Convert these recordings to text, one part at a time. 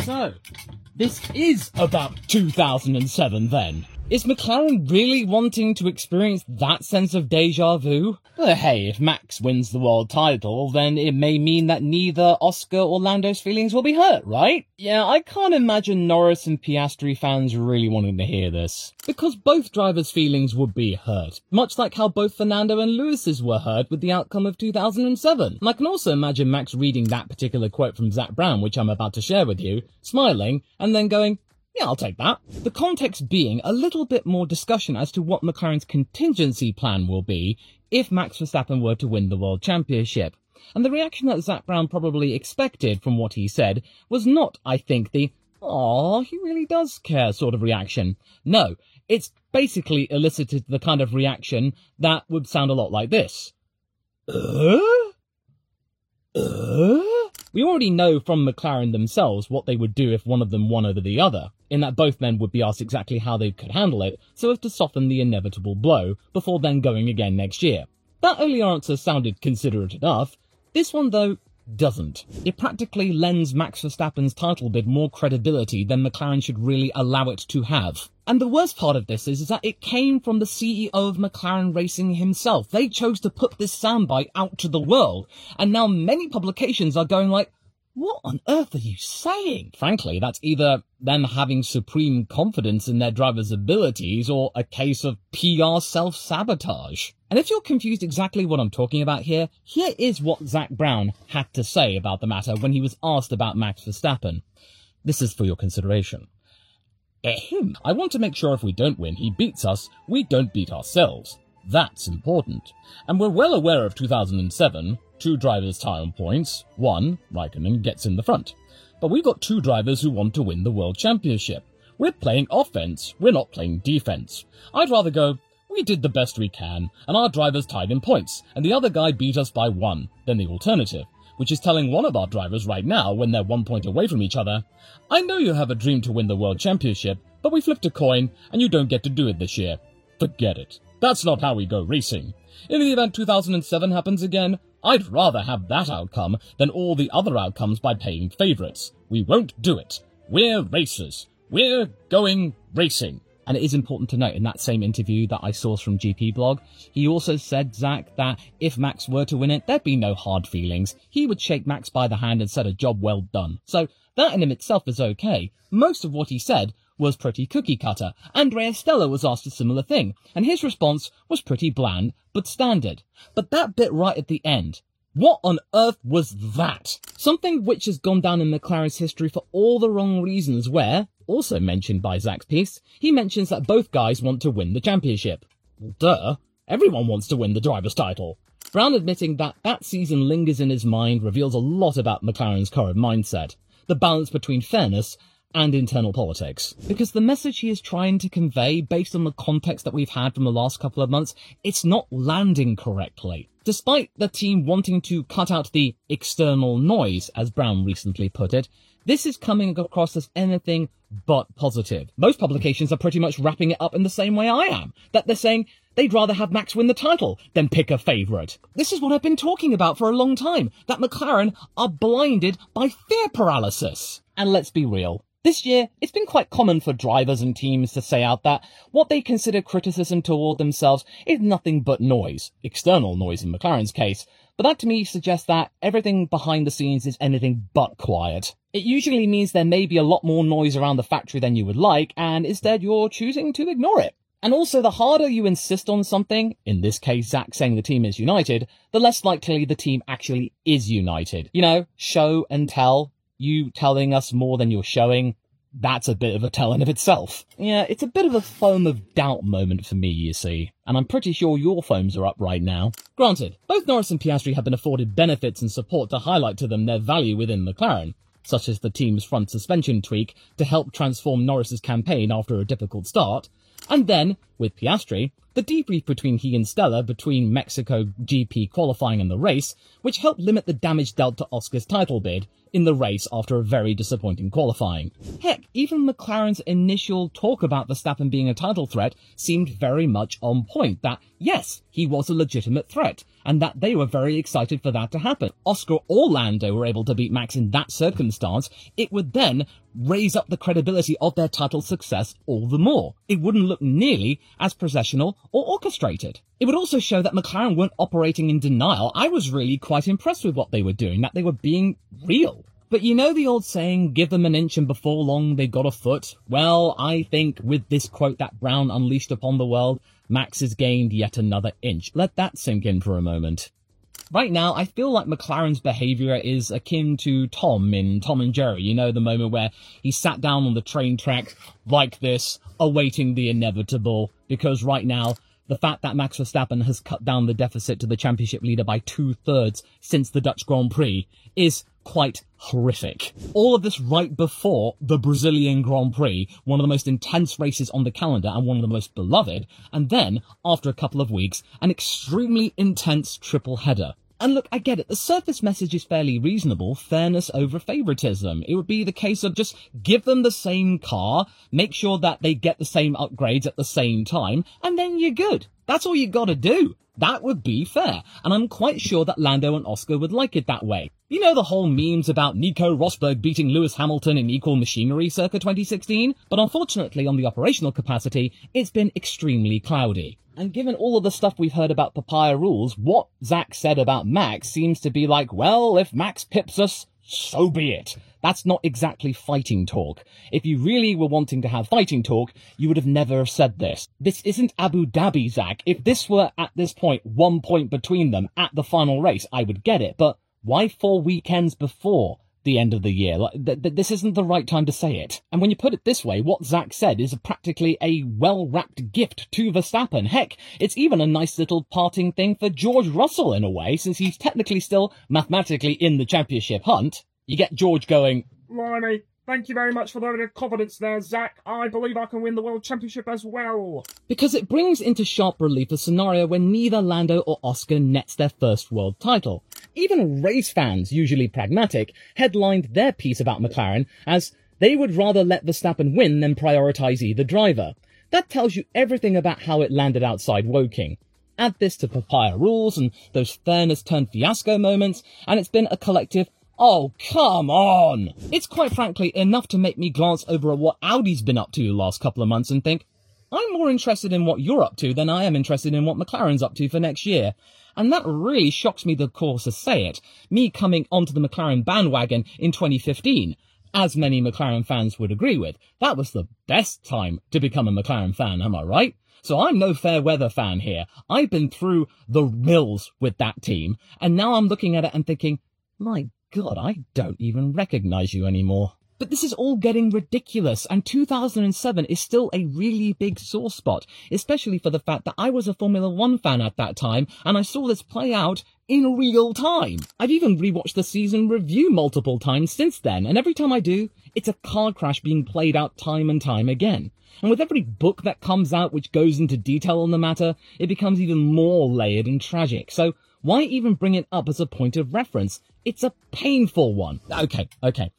So, this is about 2007 then. Is McLaren really wanting to experience that sense of deja vu? But hey, if Max wins the world title, then it may mean that neither Oscar or Lando's feelings will be hurt, right? Yeah, I can't imagine Norris and Piastri fans really wanting to hear this. Because both drivers' feelings would be hurt, much like how both Fernando and Lewis's were hurt with the outcome of 2007. And I can also imagine Max reading that particular quote from Zak Brown, which I'm about to share with you, smiling, and then going, yeah, I'll take that. The context being a little bit more discussion as to what McLaren's contingency plan will be if Max Verstappen were to win the World Championship. And the reaction that Zak Brown probably expected from what he said was not, I think, the, "Aw, he really does care" sort of reaction. No, it's basically elicited the kind of reaction that would sound a lot like this. We already know from McLaren themselves what they would do if one of them won over the other, in that both men would be asked exactly how they could handle it so as to soften the inevitable blow, before then going again next year. That early answer sounded considerate enough. This one, though, doesn't. It practically lends Max Verstappen's title bid more credibility than McLaren should really allow it to have. And the worst part of this is that it came from the CEO of McLaren Racing himself. They chose to put this soundbite out to the world, and now many publications are going like, what on earth are you saying? Frankly, that's either them having supreme confidence in their driver's abilities or a case of PR self-sabotage. And if you're confused exactly what I'm talking about here, here is what Zak Brown had to say about the matter when he was asked about Max Verstappen. This is for your consideration. I want to make sure if we don't win, he beats us, we don't beat ourselves. That's important. And we're well aware of 2007, 2 drivers tie on points, 1, Raikkonen, gets in the front. But we've got 2 drivers who want to win the World Championship. We're playing offense, we're not playing defense. I'd rather go, we did the best we can, and our drivers tied in points, and the other guy beat us by 1, than the alternative, which is telling one of our drivers right now, when they're 1 point away from each other, I know you have a dream to win the World Championship, but we flipped a coin, and you don't get to do it this year. Forget it. That's not how we go racing. In the event 2007 happens again, I'd rather have that outcome than all the other outcomes by paying favourites. We won't do it. We're racers. We're going racing. And it is important to note, in that same interview that I sourced from GP Blog, he also said, Zak, that if Max were to win it, there'd be no hard feelings. He would shake Max by the hand and said a job well done. So that in itself is okay. Most of what he said was pretty cookie cutter. Andrea Stella was asked a similar thing, and his response was pretty bland, but standard. But that bit right at the end, what on earth was that? Something which has gone down in McLaren's history for all the wrong reasons where, also mentioned by Zak's piece, he mentions that both guys want to win the championship. Well, duh. Everyone wants to win the driver's title. Brown admitting that that season lingers in his mind reveals a lot about McLaren's current mindset. The balance between fairness and internal politics. Because the message he is trying to convey, based on the context that we've had from the last couple of months, it's not landing correctly. Despite the team wanting to cut out the external noise, as Brown recently put it, this is coming across as anything but positive. Most publications are pretty much wrapping it up in the same way I am, that they're saying they'd rather have Max win the title than pick a favourite. This is what I've been talking about for a long time, that McLaren are blinded by fear paralysis. And let's be real. This year, it's been quite common for drivers and teams to say out that what they consider criticism toward themselves is nothing but noise. External noise in McLaren's case. But that to me suggests that everything behind the scenes is anything but quiet. It usually means there may be a lot more noise around the factory than you would like, and instead you're choosing to ignore it. And also, the harder you insist on something, in this case Zak saying the team is united, the less likely the team actually is united. You know, show and tell. You telling us more than you're showing, that's a bit of a tell in of itself. Yeah, it's a bit of a foam of doubt moment for me, you see. And I'm pretty sure your foams are up right now. Granted, both Norris and Piastri have been afforded benefits and support to highlight to them their value within McLaren, such as the team's front suspension tweak to help transform Norris's campaign after a difficult start. And then, with Piastri, The debrief between he and Stella between Mexico GP qualifying and the race, which helped limit the damage dealt to Oscar's title bid in the race after a very disappointing qualifying. Heck, even McLaren's initial talk about Verstappen being a title threat seemed very much on point, that yes, he was a legitimate threat, and that they were very excited for that to happen. Oscar or Lando were able to beat Max in that circumstance, it would then raise up the credibility of their title success all the more. It wouldn't look nearly as processional or orchestrated. It would also show that McLaren weren't operating in denial. I was really quite impressed with what they were doing, that they were being real. But you know the old saying, give them an inch and before long they got a foot? Well, I think with this quote that Brown unleashed upon the world, Max has gained yet another inch. Let that sink in for a moment. Right now, I feel like McLaren's behaviour is akin to Tom in Tom and Jerry. You know, the moment where he sat down on the train track like this, awaiting the inevitable, because right now, the fact that Max Verstappen has cut down the deficit to the championship leader by 2/3 since the Dutch Grand Prix is quite horrific. All of this right before the Brazilian Grand Prix, one of the most intense races on the calendar and one of the most beloved, and then, after a couple of weeks, an extremely intense triple header. And look, I get it, the surface message is fairly reasonable, fairness over favoritism. It would be the case of just give them the same car, make sure that they get the same upgrades at the same time, and then you're good. That's all you gotta do. That would be fair, and I'm quite sure that Lando and Oscar would like it that way. You know the whole memes about Nico Rosberg beating Lewis Hamilton in equal machinery circa 2016? But unfortunately, on the operational capacity, it's been extremely cloudy. And given all of the stuff we've heard about Papaya rules, what Zach said about Max seems to be like, well, if Max pips us, so be it. That's not exactly fighting talk. If you really were wanting to have fighting talk, you would have never said this. This isn't Abu Dhabi, Zach. If this were, at this point, 1 point between them at the final race, I would get it. But why 4 weekends before the end of the year? This isn't the right time to say it. And when you put it this way, what Zach said is practically a well-wrapped gift to Verstappen. Heck, it's even a nice little parting thing for George Russell in a way, since he's technically still mathematically in the championship hunt. You get George going, Blimey, thank you very much for the confidence there, Zach. I believe I can win the World Championship as well. Because it brings into sharp relief a scenario where neither Lando or Oscar nets their first world title. Even race fans, usually pragmatic, headlined their piece about McLaren as they would rather let Verstappen win than prioritise either driver. That tells you everything about how it landed outside Woking. Add this to Papaya rules and those fairness-turned-fiasco moments, and it's been a collective oh, come on! It's quite frankly enough to make me glance over at what Audi's been up to the last couple of months and think, I'm more interested in what you're up to than I am interested in what McLaren's up to for next year. And that really shocks me, of course, to say it. Me coming onto the McLaren bandwagon in 2015. As many McLaren fans would agree with, that was the best time to become a McLaren fan, am I right? So I'm no fair weather fan here. I've been through the mills with that team, and now I'm looking at it and thinking, my God, I don't even recognise you anymore. But this is all getting ridiculous, and 2007 is still a really big sore spot, especially for the fact that I was a Formula 1 fan at that time, and I saw this play out in real time. I've even rewatched the season review multiple times since then, and every time I do, it's a car crash being played out time and time again. And with every book that comes out which goes into detail on the matter, it becomes even more layered and tragic. So why even bring it up as a point of reference? It's a painful one. Okay.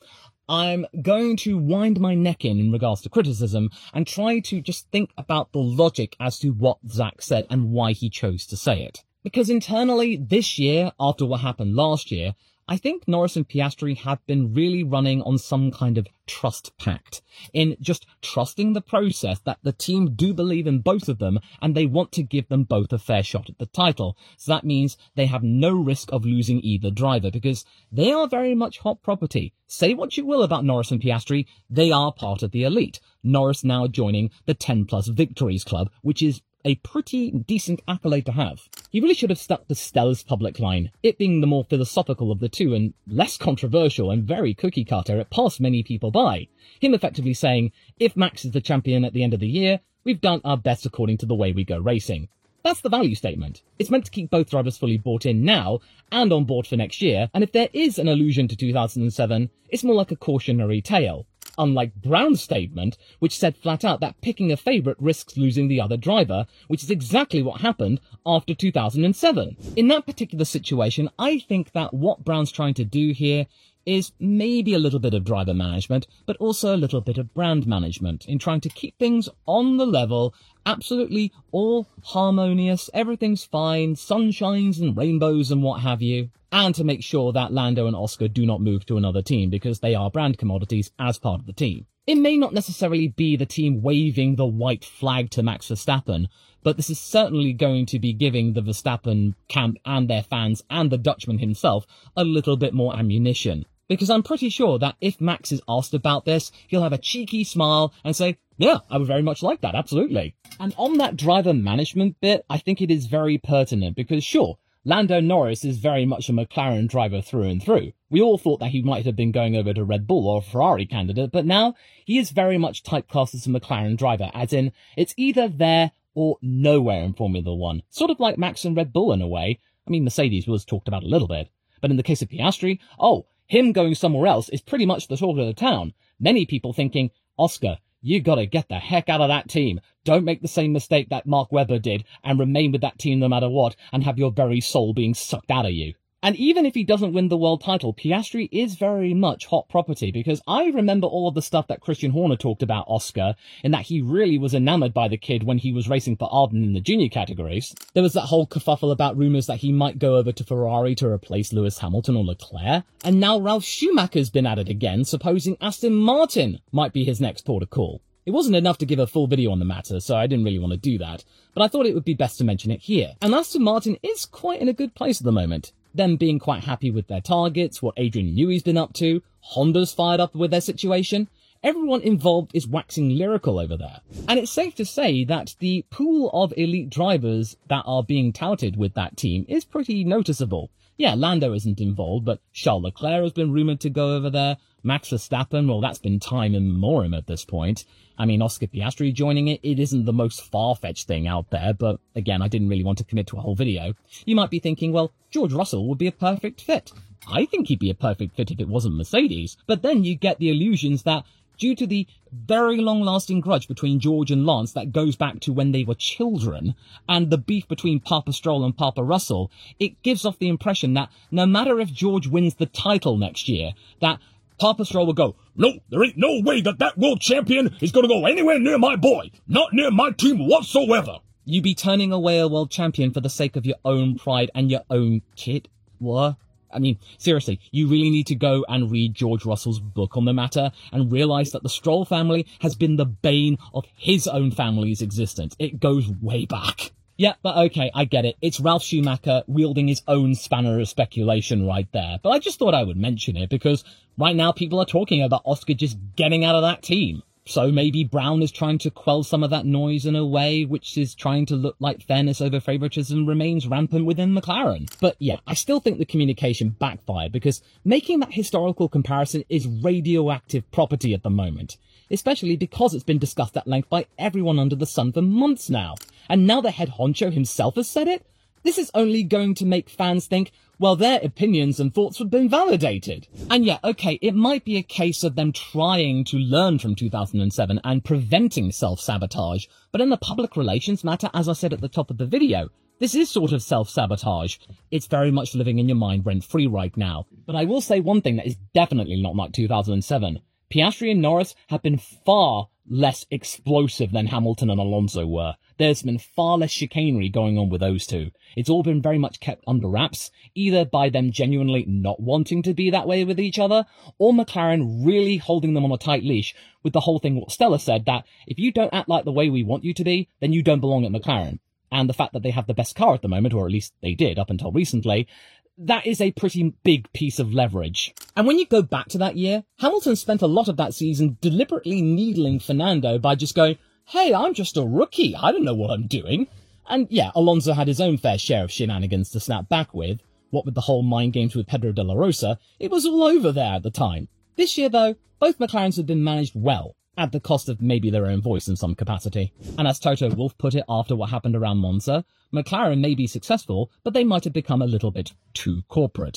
I'm going to wind my neck in regards to criticism and try to just think about the logic as to what Zach said and why he chose to say it. Because internally, this year, after what happened last year, I think Norris and Piastri have been really running on some kind of trust pact, in just trusting the process that the team do believe in both of them and they want to give them both a fair shot at the title. So that means they have no risk of losing either driver because they are very much hot property. Say what you will about Norris and Piastri, they are part of the elite. Norris now joining the 10 plus victories club, which is a pretty decent accolade to have. He really should have stuck to Stella's public line, it being the more philosophical of the two and less controversial and very cookie cutter. It passed many people by. Him effectively saying, if Max is the champion at the end of the year, we've done our best according to the way we go racing. That's the value statement. It's meant to keep both drivers fully bought in now and on board for next year, and if there is an allusion to 2007, it's more like a cautionary tale. unlike Brown's statement, which said flat out that picking a favourite risks losing the other driver, which is exactly what happened after 2007. In that particular situation, I think that what Brown's trying to do here is maybe a little bit of driver management, but also a little bit of brand management in trying to keep things on the level, absolutely all harmonious, everything's fine, sunshines and rainbows and what have you, and to make sure that Lando and Oscar do not move to another team because they are brand commodities as part of the team. It may not necessarily be the team waving the white flag to Max Verstappen, but this is certainly going to be giving the Verstappen camp and their fans and the Dutchman himself a little bit more ammunition. Because I'm pretty sure that if Max is asked about this, he'll have a cheeky smile and say, yeah, I would very much like that, absolutely. And on that driver management bit, I think it is very pertinent because sure, Lando Norris is very much a McLaren driver through and through. We all thought that he might have been going over to Red Bull or a Ferrari candidate, but now he is very much typecast as a McLaren driver, as in, it's either there or nowhere in Formula One. Sort of like Max and Red Bull in a way. I mean, Mercedes was talked about a little bit. But in the case of Piastri, him going somewhere else is pretty much the talk of the town. Many people thinking, Oscar, you gotta get the heck out of that team. Don't make the same mistake that Mark Webber did and remain with that team no matter what and have your very soul being sucked out of you. And even if he doesn't win the world title, Piastri is very much hot property because I remember all of the stuff that Christian Horner talked about Oscar in that he really was enamored by the kid when he was racing for Arden in the junior categories. There was that whole kerfuffle about rumours that he might go over to Ferrari to replace Lewis Hamilton or Leclerc. And now Ralf Schumacher's been at it again, supposing Aston Martin might be his next port of call. It wasn't enough to give a full video on the matter, so I didn't really want to do that, but I thought it would be best to mention it here. And Aston Martin is quite in a good place at the moment. Them being quite happy with their targets, what Adrian Newey's been up to, Honda's fired up with their situation. Everyone involved is waxing lyrical over there. And it's safe to say that the pool of elite drivers that are being touted with that team is pretty noticeable. Yeah, Lando isn't involved, but Charles Leclerc has been rumoured to go over there. Max Verstappen, well, that's been time immemorial at this point. I mean, Oscar Piastri joining it isn't the most far-fetched thing out there, but again, I didn't really want to commit to a whole video. You might be thinking, well, George Russell would be a perfect fit. I think he'd be a perfect fit if it wasn't Mercedes, but then you get the illusions that due to the very long-lasting grudge between George and Lance that goes back to when they were children, and the beef between Papa Stroll and Papa Russell, it gives off the impression that no matter if George wins the title next year, that Papa Stroll will go, no, there ain't no way that world champion is going to go anywhere near my boy. Not near my team whatsoever. You be turning away a world champion for the sake of your own pride and your own kid? What? I mean, seriously, you really need to go and read George Russell's book on the matter and realise that the Stroll family has been the bane of his own family's existence. It goes way back. Yeah, but okay, I get it. It's Ralf Schumacher wielding his own spanner of speculation right there. But I just thought I would mention it because right now people are talking about Oscar just getting out of that team. So maybe Brown is trying to quell some of that noise in a way which is trying to look like fairness over favouritism remains rampant within McLaren. But yeah, I still think the communication backfired because making that historical comparison is radioactive property at the moment. Especially because it's been discussed at length by everyone under the sun for months now. And now the head honcho himself has said it? This is only going to make fans think, well, their opinions and thoughts have been validated. And yeah, okay, it might be a case of them trying to learn from 2007 and preventing self-sabotage, but in the public relations matter, as I said at the top of the video, this is sort of self-sabotage. It's very much living in your mind rent-free right now. But I will say one thing that is definitely not like 2007. Piastri and Norris have been far less explosive than Hamilton and Alonso were. There's been far less chicanery going on with those two. It's all been very much kept under wraps, either by them genuinely not wanting to be that way with each other, or McLaren really holding them on a tight leash with the whole thing what Stella said, that if you don't act like the way we want you to be, then you don't belong at McLaren. And the fact that they have the best car at the moment, or at least they did up until recently, that is a pretty big piece of leverage. And when you go back to that year, Hamilton spent a lot of that season deliberately needling Fernando by just going, hey, I'm just a rookie, I don't know what I'm doing. And yeah, Alonso had his own fair share of shenanigans to snap back with. What with the whole mind games with Pedro de la Rosa, it was all over there at the time. This year though, both McLarens have been managed well, at the cost of maybe their own voice in some capacity. And as Toto Wolff put it after what happened around Monza, McLaren may be successful, but they might have become a little bit too corporate.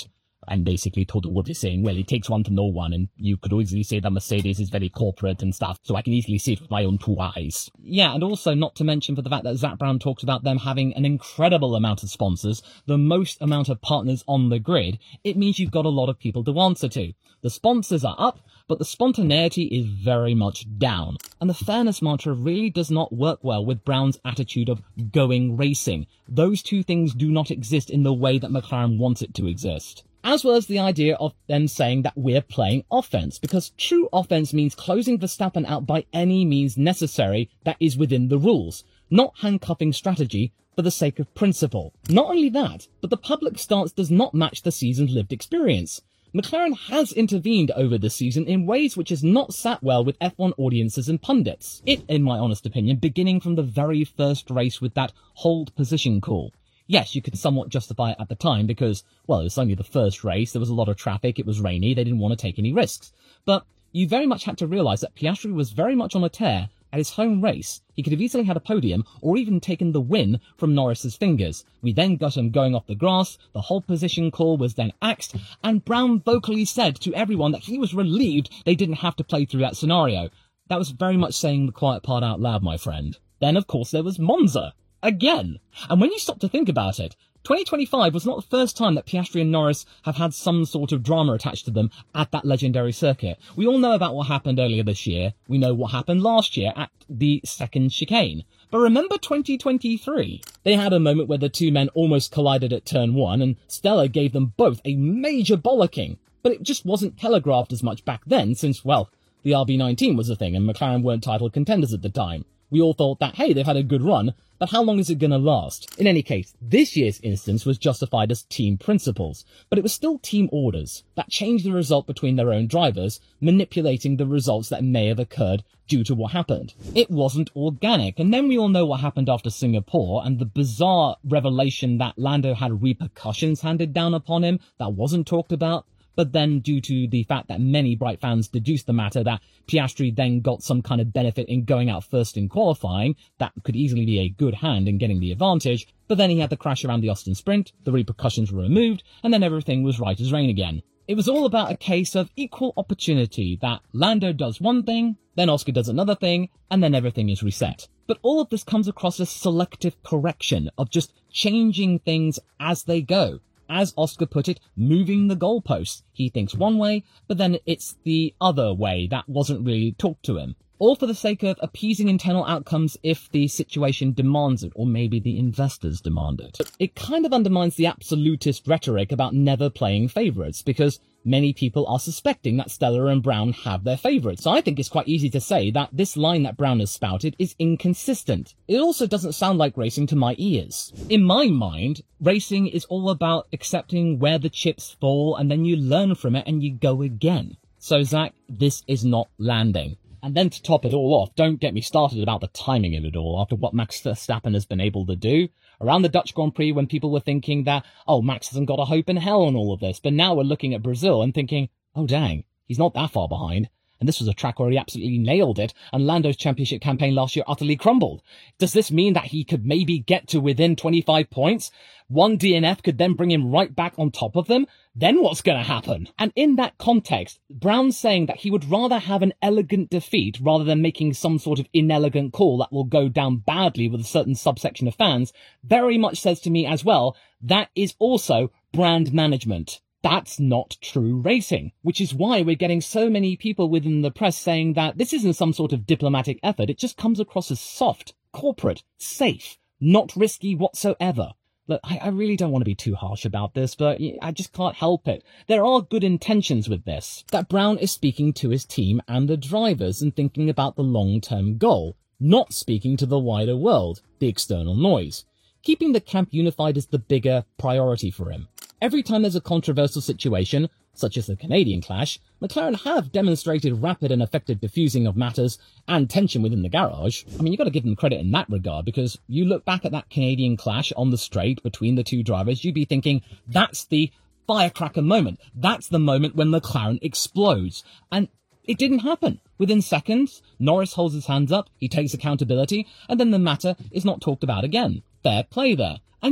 and basically told what they're saying, well, it takes one to know one, and you could easily say that Mercedes is very corporate and stuff, so I can easily see it with my own 2 eyes. Yeah, and also not to mention for the fact that Zak Brown talks about them having an incredible amount of sponsors, the most amount of partners on the grid, it means you've got a lot of people to answer to. The sponsors are up, but the spontaneity is very much down. And the fairness mantra really does not work well with Brown's attitude of going racing. Those two things do not exist in the way that McLaren wants it to exist. As well as the idea of them saying that we're playing offense, because true offense means closing Verstappen out by any means necessary that is within the rules, not handcuffing strategy for the sake of principle. Not only that, but the public stance does not match the season's lived experience. McLaren has intervened over the season in ways which has not sat well with F1 audiences and pundits. It, in my honest opinion, beginning from the very first race with that hold position call. Yes, you could somewhat justify it at the time because, well, it was only the first race, there was a lot of traffic, it was rainy, they didn't want to take any risks. But you very much had to realise that Piastri was very much on a tear at his home race. He could have easily had a podium or even taken the win from Norris's fingers. We then got him going off the grass, the whole position call was then axed, and Brown vocally said to everyone that he was relieved they didn't have to play through that scenario. That was very much saying the quiet part out loud, my friend. Then, of course, there was Monza. Again. And when you stop to think about it, 2025 was not the first time that Piastri and Norris have had some sort of drama attached to them at that legendary circuit. We all know about what happened earlier this year. We know what happened last year at the second chicane. But remember 2023? They had a moment where the two men almost collided at turn 1 and Stella gave them both a major bollocking. But it just wasn't telegraphed as much back then since, well, the RB19 was a thing and McLaren weren't title contenders at the time. We all thought that, hey, they've had a good run, but how long is it going to last? In any case, this year's instance was justified as team principles, but it was still team orders that changed the result between their own drivers, manipulating the results that may have occurred due to what happened. It wasn't organic, and then we all know what happened after Singapore and the bizarre revelation that Lando had repercussions handed down upon him that wasn't talked about. But then, due to the fact that many Bright fans deduced the matter that Piastri then got some kind of benefit in going out first in qualifying, that could easily be a good hand in getting the advantage, but then he had the crash around the Austin Sprint, the repercussions were removed, and then everything was right as rain again. It was all about a case of equal opportunity, that Lando does one thing, then Oscar does another thing, and then everything is reset. But all of this comes across as selective correction, of just changing things as they go. As Oscar put it, moving the goalposts. He thinks one way, but then it's the other way that wasn't really talked to him. All for the sake of appeasing internal outcomes if the situation demands it, or maybe the investors demand it. It kind of undermines the absolutist rhetoric about never playing favourites, because many people are suspecting that Stella and Brown have their favourites. So I think it's quite easy to say that this line that Brown has spouted is inconsistent. It also doesn't sound like racing to my ears. In my mind, racing is all about accepting where the chips fall and then you learn from it and you go again. So Zach, this is not landing. And then to top it all off, don't get me started about the timing of it all after what Max Verstappen has been able to do. Around the Dutch Grand Prix when people were thinking that, oh, Max hasn't got a hope in hell on all of this. But now we're looking at Brazil and thinking, oh, dang, he's not that far behind. And this was a track where he absolutely nailed it, and Lando's championship campaign last year utterly crumbled. Does this mean that he could maybe get to within 25 points? One DNF could then bring him right back on top of them? Then what's going to happen? And in that context, Brown's saying that he would rather have an elegant defeat rather than making some sort of inelegant call that will go down badly with a certain subsection of fans, very much says to me as well, that is also brand management. That's not true racing, which is why we're getting so many people within the press saying that this isn't some sort of diplomatic effort. It just comes across as soft, corporate, safe, not risky whatsoever. Look, I really don't want to be too harsh about this, but I just can't help it. There are good intentions with this. That Brown is speaking to his team and the drivers and thinking about the long-term goal, not speaking to the wider world, the external noise. Keeping the camp unified is the bigger priority for him. Every time there's a controversial situation, such as the Canadian clash, McLaren have demonstrated rapid and effective diffusing of matters and tension within the garage. I mean, you've got to give them credit in that regard, because you look back at that Canadian clash on the straight between the two drivers, you'd be thinking, that's the firecracker moment. That's the moment when McLaren explodes. And it didn't happen. Within seconds, Norris holds his hands up, he takes accountability, and then the matter is not talked about again. Fair play there. And yeah,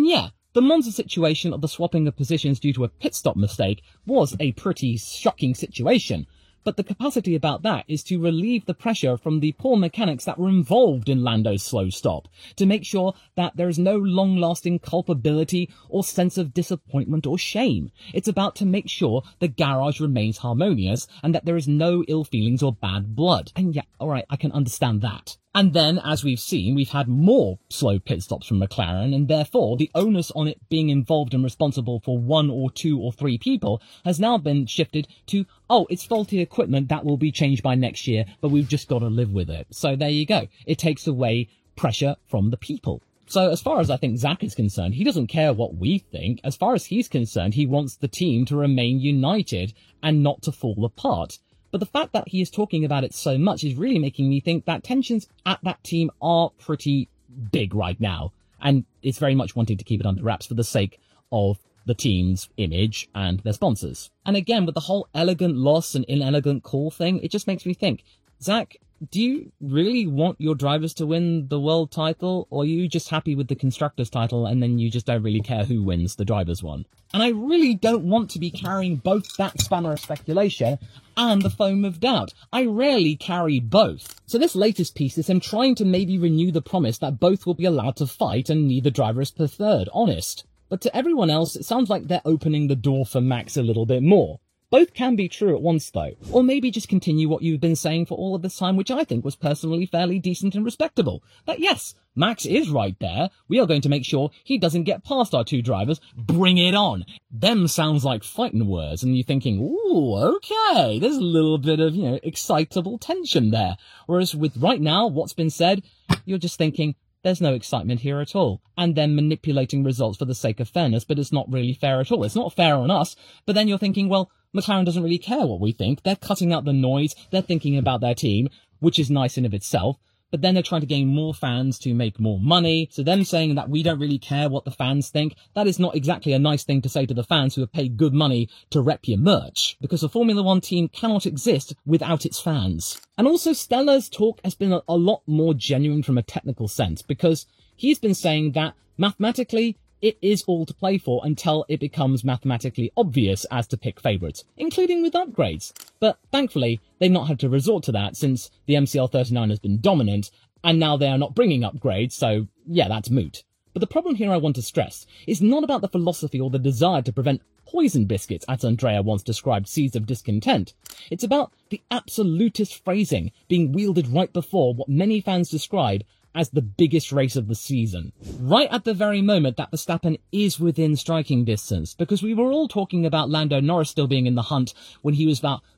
The Monza situation of the swapping of positions due to a pit stop mistake was a pretty shocking situation, but the capacity about that is to relieve the pressure from the poor mechanics that were involved in Lando's slow stop, to make sure that there is no long-lasting culpability or sense of disappointment or shame. It's about to make sure the garage remains harmonious and that there is no ill feelings or bad blood. And yeah, alright, I can understand that. And then, as we've seen, we've had more slow pit stops from McLaren, and therefore the onus on it being involved and responsible for 1 or 2 or 3 people has now been shifted to, oh, it's faulty equipment, that will be changed by next year, but we've just got to live with it. So there you go. It takes away pressure from the people. So as far as I think Zak is concerned, he doesn't care what we think. As far as he's concerned, he wants the team to remain united and not to fall apart. But the fact that he is talking about it so much is really making me think that tensions at that team are pretty big right now. And it's very much wanting to keep it under wraps for the sake of the team's image and their sponsors. And again, with the whole elegant loss and inelegant call thing, it just makes me think, Zak, do you really want your drivers to win the world title, or are you just happy with the constructors title and then you just don't really care who wins the drivers one? And I really don't want to be carrying both that spanner of speculation and the foam of doubt. I rarely carry both. So this latest piece is him trying to maybe renew the promise that both will be allowed to fight and neither driver is preferred, honest. But to everyone else, it sounds like they're opening the door for Max a little bit more. Both can be true at once, though. Or maybe just continue what you've been saying for all of this time, which I think was personally fairly decent and respectable. That yes, Max is right there. We are going to make sure he doesn't get past our 2 drivers. Bring it on. Them sounds like fighting words, and you're thinking, ooh, okay, there's a little bit of, excitable tension there. Whereas with right now, what's been said, you're just thinking, there's no excitement here at all. And then manipulating results for the sake of fairness, but it's not really fair at all. It's not fair on us, but then you're thinking, well, McLaren doesn't really care what we think. They're cutting out the noise. They're thinking about their team, which is nice in of itself. But then they're trying to gain more fans to make more money. So them saying that we don't really care what the fans think, that is not exactly a nice thing to say to the fans who have paid good money to rep your merch. Because a Formula One team cannot exist without its fans. And also Stella's talk has been a lot more genuine from a technical sense, because he's been saying that mathematically, it is all to play for until it becomes mathematically obvious as to pick favourites, including with upgrades. But thankfully, they've not had to resort to that since the MCL39 has been dominant, and now they are not bringing upgrades, so yeah, that's moot. But the problem here I want to stress is not about the philosophy or the desire to prevent poison biscuits, as Andrea once described seeds of discontent. It's about the absolutist phrasing being wielded right before what many fans describe as the biggest race of the season. Right at the very moment that Verstappen is within striking distance, because we were all talking about Lando Norris still being in the hunt when he was about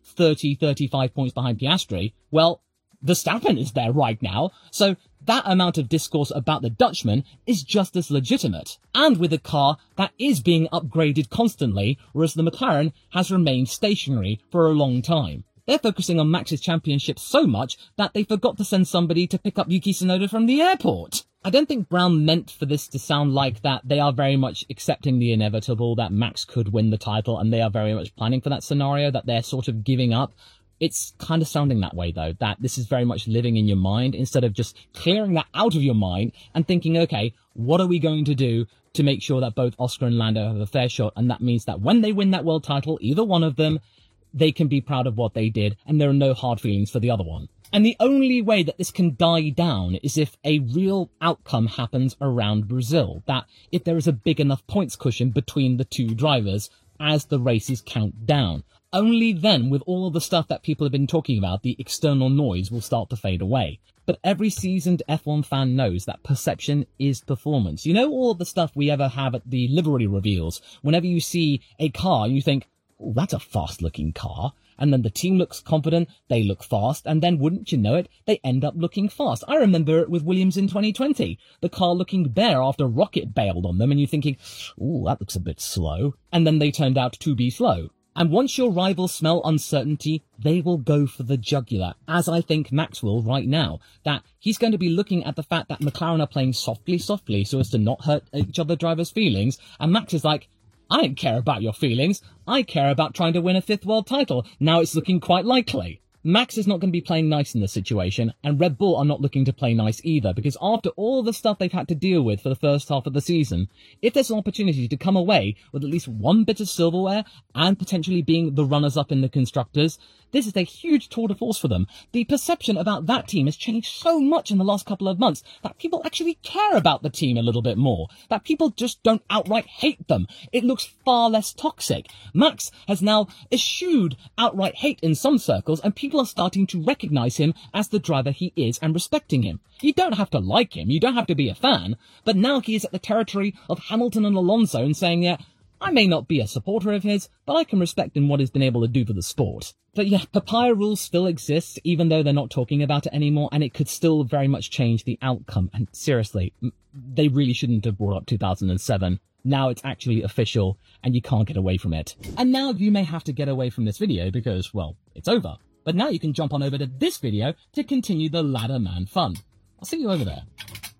30-35 points behind Piastri. Well, Verstappen is there right now, so that amount of discourse about the Dutchman is just as legitimate. And with a car that is being upgraded constantly, whereas the McLaren has remained stationary for a long time. They're focusing on Max's championship so much that they forgot to send somebody to pick up Yuki Tsunoda from the airport. I don't think Brown meant for this to sound like that they are very much accepting the inevitable, that Max could win the title, and they are very much planning for that scenario, that they're sort of giving up. It's kind of sounding that way, though, that this is very much living in your mind, instead of just clearing that out of your mind and thinking, okay, what are we going to do to make sure that both Oscar and Lando have a fair shot? And that means that when they win that world title, either one of them, they can be proud of what they did, and there are no hard feelings for the other one. And the only way that this can die down is if a real outcome happens around Brazil, that if there is a big enough points cushion between the 2 drivers as the races count down. Only then, with all of the stuff that people have been talking about, the external noise will start to fade away. But every seasoned F1 fan knows that perception is performance. You know all of the stuff we ever have at the livery reveals. Whenever you see a car, you think, oh, that's a fast-looking car. And then the team looks confident, they look fast, and then, wouldn't you know it, they end up looking fast. I remember it with Williams in 2020. The car looking bare after Rocket bailed on them, and you're thinking, ooh, that looks a bit slow. And then they turned out to be slow. And once your rivals smell uncertainty, they will go for the jugular, as I think Max will right now. That he's going to be looking at the fact that McLaren are playing softly so as to not hurt each other drivers' feelings, and Max is like, I don't care about your feelings. I care about trying to win a 5th world title. Now it's looking quite likely. Max is not going to be playing nice in this situation, and Red Bull are not looking to play nice either, because after all the stuff they've had to deal with for the first half of the season, if there's an opportunity to come away with at least one bit of silverware, and potentially being the runners-up in the Constructors, this is a huge tour de force for them. The perception about that team has changed so much in the last couple of months that people actually care about the team a little bit more, that people just don't outright hate them. It looks far less toxic. Max has now eschewed outright hate in some circles, and people are starting to recognize him as the driver he is and respecting him. You don't have to like him, you don't have to be a fan, but now he is at the territory of Hamilton and Alonso and saying, yeah, I may not be a supporter of his, but I can respect him what he's been able to do for the sport. But yeah, papaya rules still exist, even though they're not talking about it anymore, and it could still very much change the outcome. And seriously, they really shouldn't have brought up 2007. Now it's actually official, and you can't get away from it. And now you may have to get away from this video because, well, it's over. But now you can jump on over to this video to continue the Ladder Man fun. I'll see you over there.